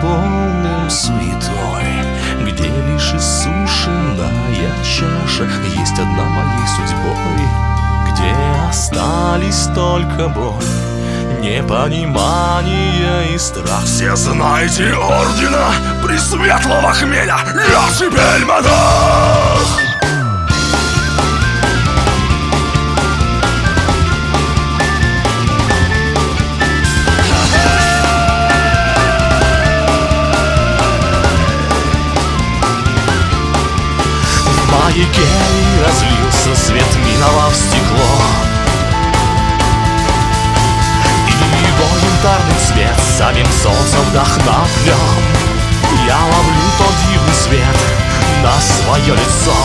полным суетой, где лишь иссушенная чаша есть одна моей судьбой, где остались только боль, непонимание и страх. Все знаете ордена Пресветлого Хмеля, я теперь монах! В маяке разлился свет, миновав стекло, янтарный цвет самим солнцем вдохновлен. Я ловлю тот дивный свет на свое лицо.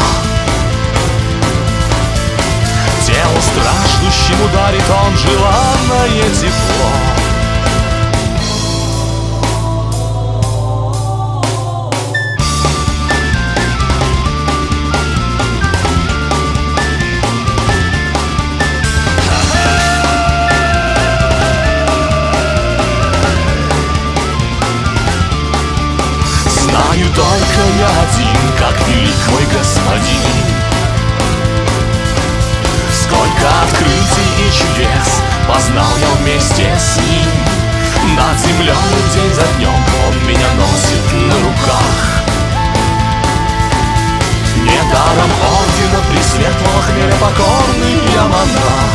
Тело страждущим ударит он желанное тепло. Знаю только я один, как велик мой господин. Сколько открытий и чудес познал я вместе с ним. Над землей день за днем он меня носит на руках. Недаром ордена Пресветлого Хмеля покорный я монах.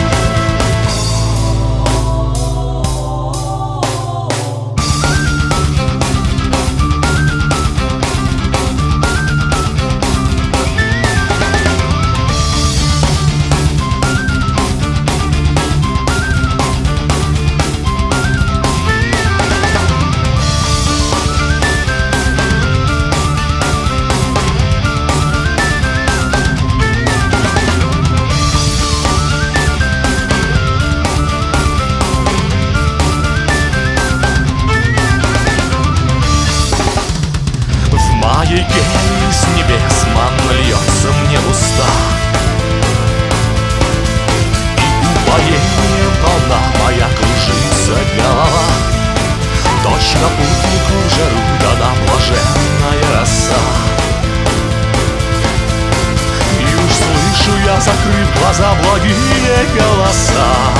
Моей гелий с небес манна льется мне в уста, и упоением полна моя кружится голова. Точно путнику в жару дана блаженная роса. И уж слышу я, закрыв глаза, благие голоса.